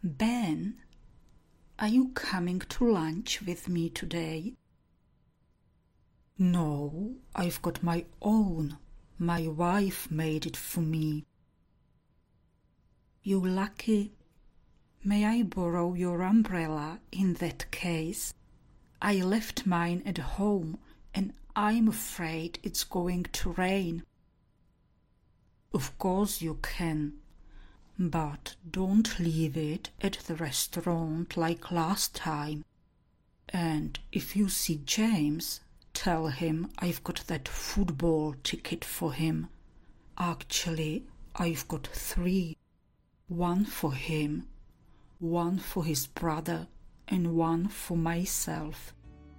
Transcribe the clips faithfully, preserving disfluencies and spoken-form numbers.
Ben, are you coming to lunch with me today? No, I've got my own. My wife made it for me. You lucky. May I borrow your umbrella in that case? I left mine at home and I'm afraid it's going to rain. Of course you can, but don't leave it at the restaurant like last time. And if you see James, tell him I've got that football ticket for him. Actually, I've got three. One for him, one for his brother, and one for myself.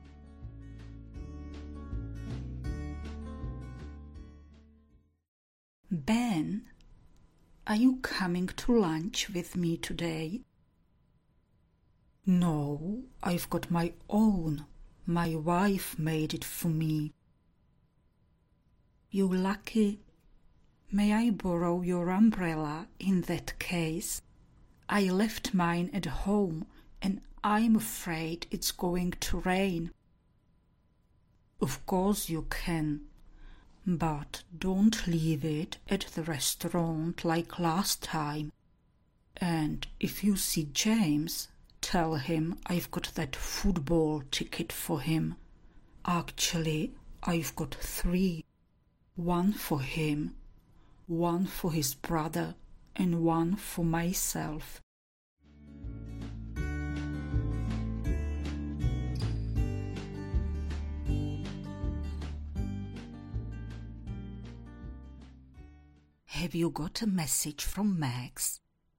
Ben, are you coming to lunch with me today? No, I've got my own. My wife made it for me. You lucky. May I borrow your umbrella in that case? I left mine at home and I'm afraid it's going to rain. Of course you can, but don't leave it at the restaurant like last time. And if you see James, tell him I've got that football ticket for him. Actually, I've got three. One for him, one for his brother, and one for myself. Have you got a message from Max?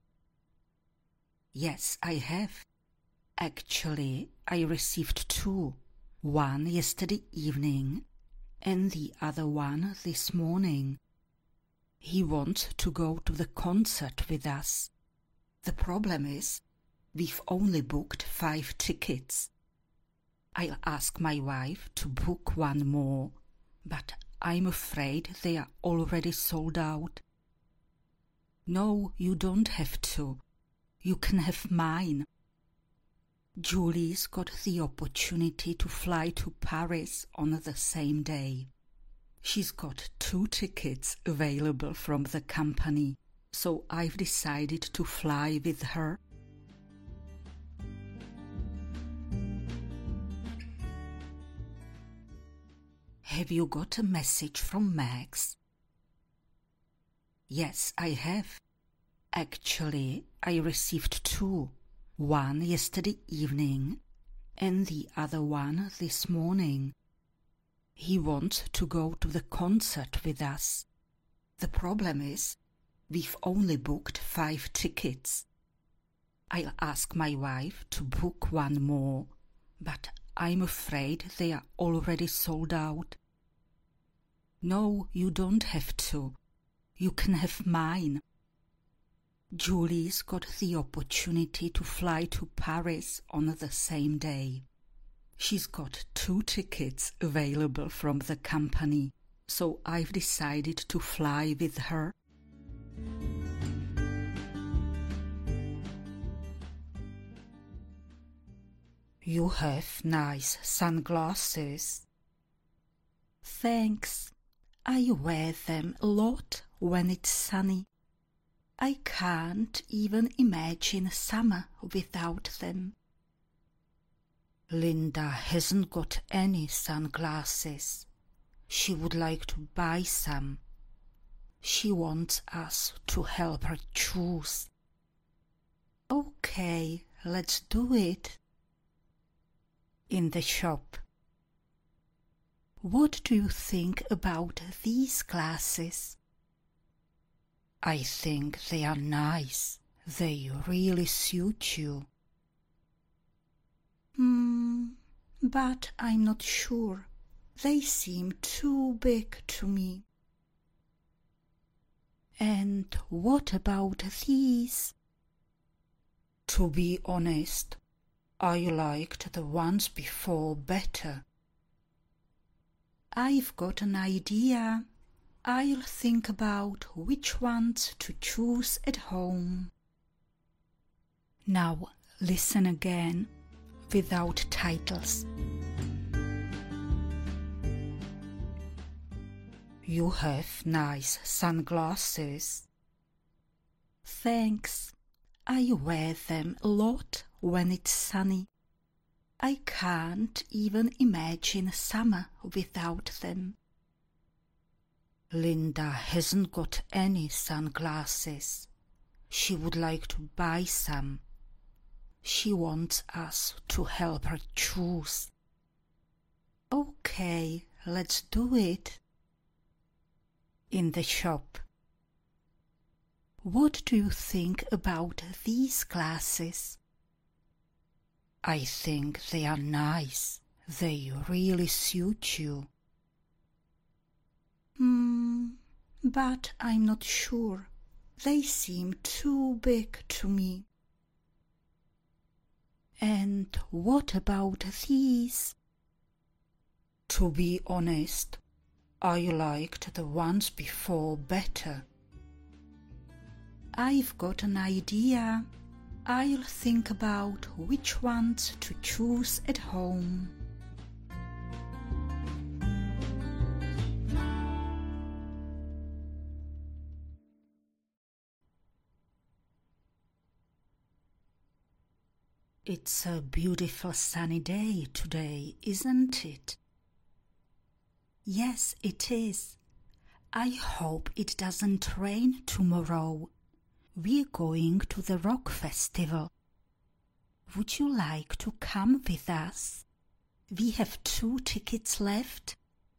Yes, I have. Actually, I received two. One yesterday evening and the other one this morning. He wants to go to the concert with us. The problem is, we've only booked five tickets. I'll ask my wife to book one more, but I'm afraid they are already sold out. No, you don't have to. You can have mine. Julie's got the opportunity to fly to Paris on the same day. She's got two tickets available from the company, so I've decided to fly with her. Have you got a message from Max? Yes, I have. Actually, I received two. One yesterday evening and the other one this morning. He wants to go to the concert with us. The problem is, we've only booked five tickets. I'll ask my wife to book one more, but I'm afraid they are already sold out. No, you don't have to. You can have mine. Julie's got the opportunity to fly to Paris on the same day. She's got two tickets available from the company, so I've decided to fly with her. You have nice sunglasses. Thanks. I wear them a lot when it's sunny. I can't even imagine summer without them. Linda hasn't got any sunglasses. She would like to buy some. She wants us to help her choose. Okay, let's do it. In the shop. What do you think about these glasses? I think they are nice. They really suit you. Hmm, but I'm not sure. They seem too big to me. And what about these? To be honest, I liked the ones before better. I've got an idea. I'll think about which ones to choose at home. Now listen again, without titles. You have nice sunglasses. Thanks. I wear them a lot when it's sunny. I can't even imagine summer without them. Linda hasn't got any sunglasses. She would like to buy some. She wants us to help her choose. Okay, let's do it. In the shop. What do you think about these glasses? I think they are nice. They really suit you. Hmm, but I'm not sure. They seem too big to me. And what about these? To be honest, I liked the ones before better. I've got an idea. I'll think about which ones to choose at home. It's a beautiful sunny day today, isn't it? Yes, it is. I hope it doesn't rain tomorrow. We're going to the rock festival. Would you like to come with us? We have two tickets left.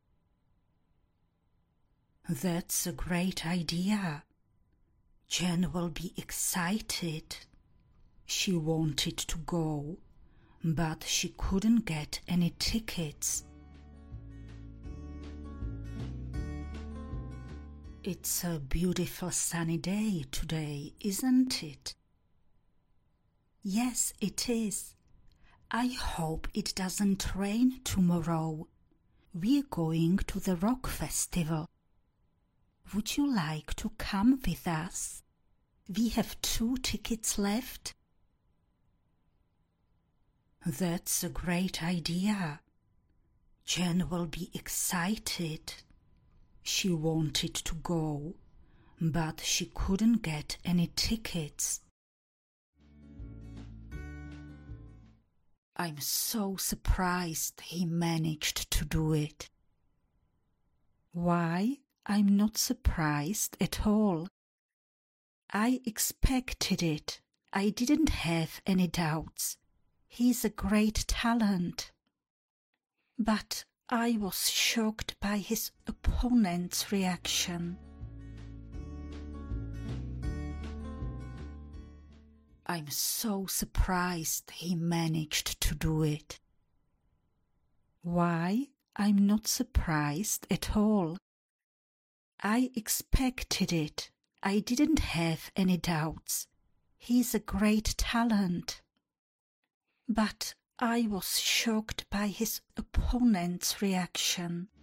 That's a great idea. Jen will be excited. She wanted to go, but she couldn't get any tickets. It's a beautiful sunny day today, isn't it? Yes, it is. I hope it doesn't rain tomorrow. We're going to the rock festival. Would you like to come with us? We have two tickets left. That's a great idea. Jen will be excited. She wanted to go, but she couldn't get any tickets. I'm so surprised he managed to do it. Why? I'm not surprised at all. I expected it. I didn't have any doubts. He's a great talent. But I was shocked by his opponent's reaction. I'm so surprised he managed to do it. Why? I'm not surprised at all. I expected it. I didn't have any doubts. He's a great talent. But I was shocked by his opponent's reaction.